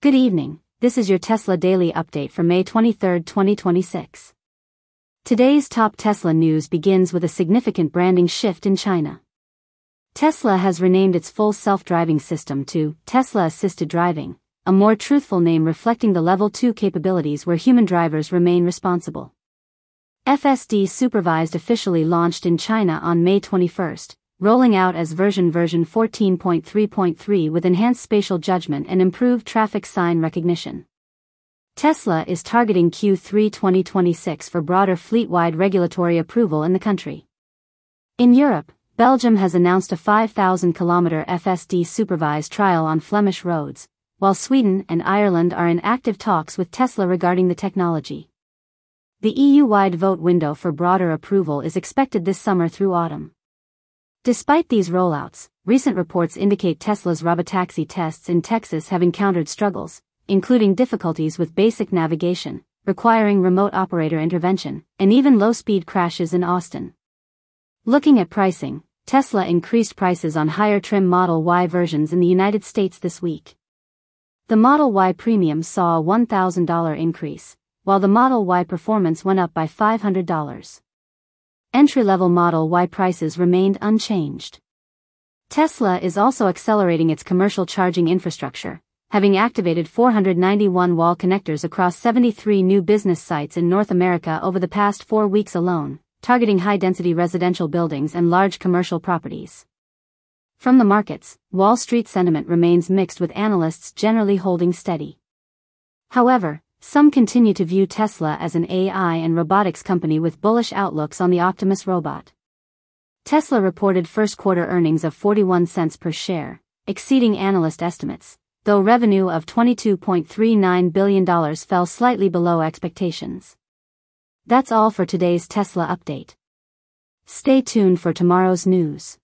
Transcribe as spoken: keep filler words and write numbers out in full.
Good evening, this is your Tesla Daily Update for May twenty-third, twenty twenty-six. Today's top Tesla news begins with a significant branding shift in China. Tesla has renamed its full self-driving system to Tesla Assisted Driving, a more truthful name reflecting the Level two capabilities where human drivers remain responsible. F S D Supervised officially launched in China on May twenty-first, rolling out as version version fourteen point three point three with enhanced spatial judgment and improved traffic sign recognition. Tesla is targeting Q three twenty twenty-six for broader fleet-wide regulatory approval in the country. In Europe, Belgium has announced a five thousand kilometer F S D supervised trial on Flemish roads, while Sweden and Ireland are in active talks with Tesla regarding the technology. The E U-wide vote window for broader approval is expected this summer through autumn. Despite these rollouts, recent reports indicate Tesla's robotaxi tests in Texas have encountered struggles, including difficulties with basic navigation, requiring remote operator intervention, and even low-speed crashes in Austin. Looking at pricing, Tesla increased prices on higher trim Model Y versions in the United States this week. The Model Y Premium saw a one thousand dollars increase, while the Model Y Performance went up by five hundred dollars. Entry-level Model Y prices remained unchanged. Tesla is also accelerating its commercial charging infrastructure, having activated four hundred ninety-one wall connectors across seventy-three new business sites in North America over the past four weeks alone, targeting high-density residential buildings and large commercial properties. From the markets, Wall Street sentiment remains mixed with analysts generally holding steady. However, some continue to view Tesla as an A I and robotics company with bullish outlooks on the Optimus robot. Tesla reported first-quarter earnings of forty-one cents per share, exceeding analyst estimates, though revenue of twenty-two point three nine billion dollars fell slightly below expectations. That's all for today's Tesla update. Stay tuned for tomorrow's news.